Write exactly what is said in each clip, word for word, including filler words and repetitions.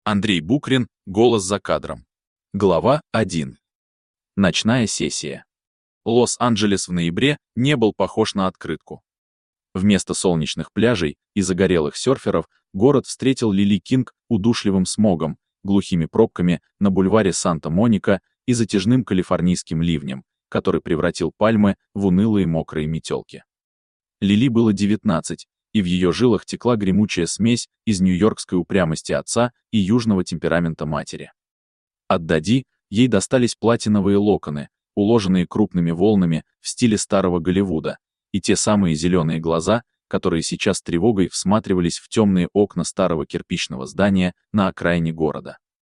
Андрей Букрин, голос за кадром. Глава один. Ночная сессия. Лос-Анджелес в ноябре не был похож на открытку. Вместо солнечных пляжей и загорелых серферов город встретил Лили Кинг удушливым смогом, глухими пробками на бульваре Санта-Моника и затяжным калифорнийским ливнем, который превратил пальмы в унылые мокрые метелки. Лили было девятнадцать, и в ее жилах текла гремучая смесь из нью-йоркской упрямости отца и южного темперамента матери. От Дади ей достались платиновые локоны, уложенные крупными волнами в стиле старого Голливуда, и те самые зеленые глаза, которые сейчас с тревогой всматривались в темные окна старого кирпичного здания на окраине города.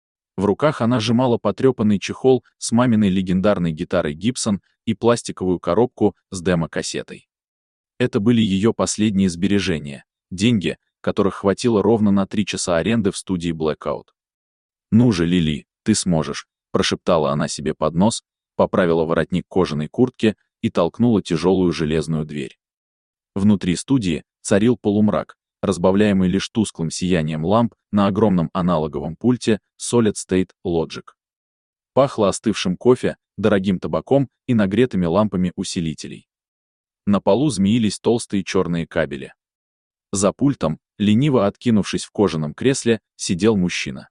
В руках она сжимала потрепанный чехол с маминой легендарной гитарой Гибсон и пластиковую коробку с демо-кассетой. Это были ее последние сбережения, деньги, которых хватило ровно на три часа аренды в студии Blackout. «Ну же, Лили, ты сможешь», — прошептала она себе под нос, поправила воротник кожаной куртки и толкнула тяжелую железную дверь. Внутри студии царил полумрак, разбавляемый лишь тусклым сиянием ламп на огромном аналоговом пульте Solid State Logic. Пахло остывшим кофе, дорогим табаком и нагретыми лампами усилителей. На полу змеились толстые черные кабели. За пультом, лениво откинувшись в кожаном кресле, сидел мужчина.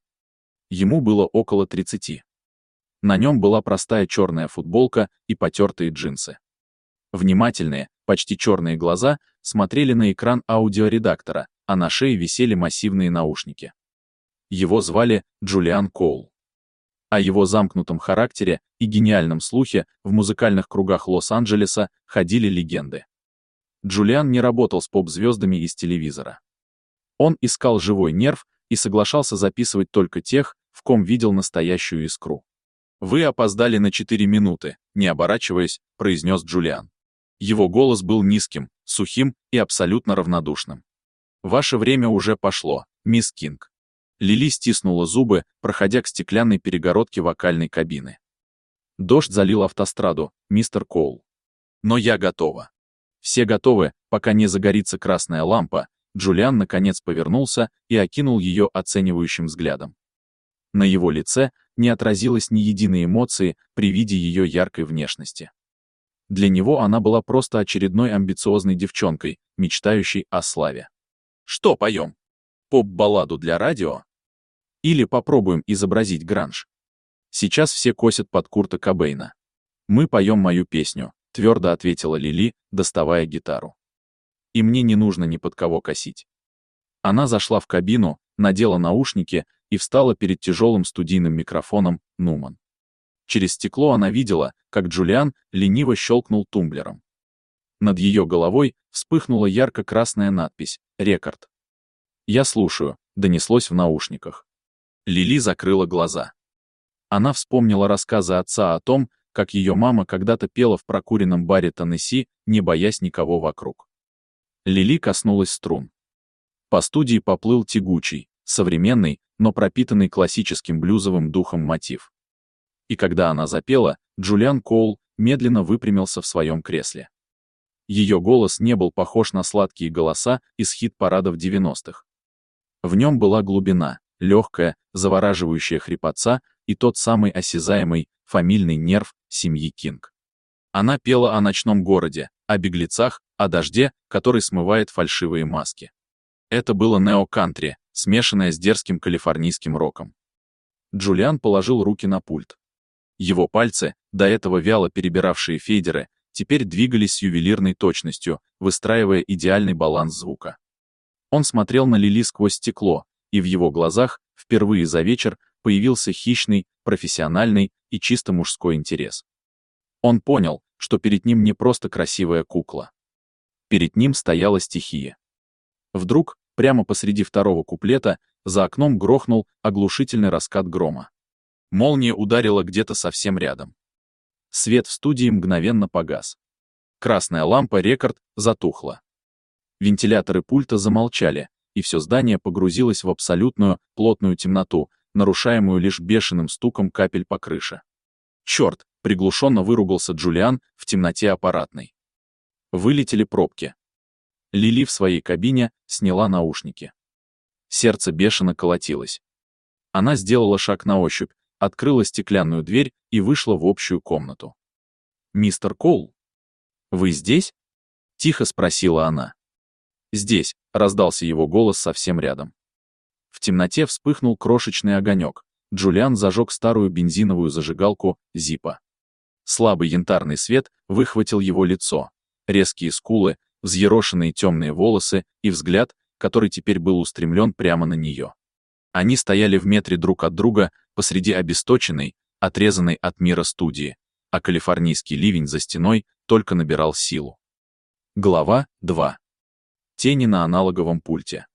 Ему было около тридцати. На нем была простая черная футболка и потертые джинсы. Внимательные, почти черные глаза смотрели на экран аудиоредактора, а на шее висели массивные наушники. Его звали Джулиан Коул. О его замкнутом характере и гениальном слухе в музыкальных кругах Лос-Анджелеса ходили легенды. Джулиан не работал с поп-звездами из телевизора. Он искал живой нерв и соглашался записывать только тех, в ком видел настоящую искру. «Вы опоздали на четыре минуты», — не оборачиваясь, произнес Джулиан. Его голос был низким, сухим и абсолютно равнодушным. «Ваше время уже пошло, мисс Кинг». Лили стиснула зубы, проходя к стеклянной перегородке вокальной кабины. «Дождь залил автостраду, мистер Коул. Но я готова». «Все готовы, пока не загорится красная лампа», Джулиан наконец повернулся и окинул ее оценивающим взглядом. На его лице не отразилось ни единой эмоции при виде ее яркой внешности. Для него она была просто очередной амбициозной девчонкой, мечтающей о славе. «Что поем? Поп-балладу для радио? Или попробуем изобразить гранж? Сейчас все косят под Курта Кобейна. Мы поем мою песню», — твердо ответила Лили, доставая гитару. «И мне не нужно ни под кого косить». Она зашла в кабину, надела наушники и встала перед тяжелым студийным микрофоном Нуман. Через стекло она видела, как Джулиан лениво щелкнул тумблером. Над ее головой вспыхнула ярко-красная надпись «Рекорд». «Я слушаю», — донеслось в наушниках. Лили закрыла глаза. Она вспомнила рассказы отца о том, как ее мама когда-то пела в прокуренном баре Теннесси, не боясь никого вокруг. Лили коснулась струн. По студии поплыл тягучий, современный, но пропитанный классическим блюзовым духом мотив. И когда она запела, Джулиан Коул медленно выпрямился в своем кресле. Ее голос не был похож на сладкие голоса из хит-парадов девяностых. В нем была глубина, легкая, завораживающая хрипотца и тот самый осязаемый, фамильный нерв семьи Кинг. Она пела о ночном городе, о беглецах, о дожде, который смывает фальшивые маски. Это было нео-кантри, смешанное с дерзким калифорнийским роком. Джулиан положил руки на пульт. Его пальцы, до этого вяло перебиравшие фейдеры, теперь двигались с ювелирной точностью, выстраивая идеальный баланс звука. Он смотрел на Лили сквозь стекло, и в его глазах впервые за вечер появился хищный, профессиональный и чисто мужской интерес. Он понял, что перед ним не просто красивая кукла. Перед ним стояла стихия. Вдруг, прямо посреди второго куплета, за окном грохнул оглушительный раскат грома. Молния ударила где-то совсем рядом. Свет в студии мгновенно погас. Красная лампа «Рекорд» затухла. Вентиляторы пульта замолчали, и все здание погрузилось в абсолютную, плотную темноту, нарушаемую лишь бешеным стуком капель по крыше. «Черт!» — приглушенно выругался Джулиан в темноте аппаратной. Вылетели пробки. Лили в своей кабине сняла наушники. Сердце бешено колотилось. Она сделала шаг на ощупь, открыла стеклянную дверь и вышла в общую комнату. «Мистер Коул, вы здесь?» — тихо спросила она. «Здесь», — раздался его голос совсем рядом. В темноте вспыхнул крошечный огонек. Джулиан зажег старую бензиновую зажигалку Зиппо. Слабый янтарный свет выхватил его лицо, резкие скулы, взъерошенные темные волосы и взгляд, который теперь был устремлен прямо на нее. Они стояли в метре друг от друга посреди обесточенной, отрезанной от мира студии, а калифорнийский ливень за стеной только набирал силу. Глава два. Тени на аналоговом пульте.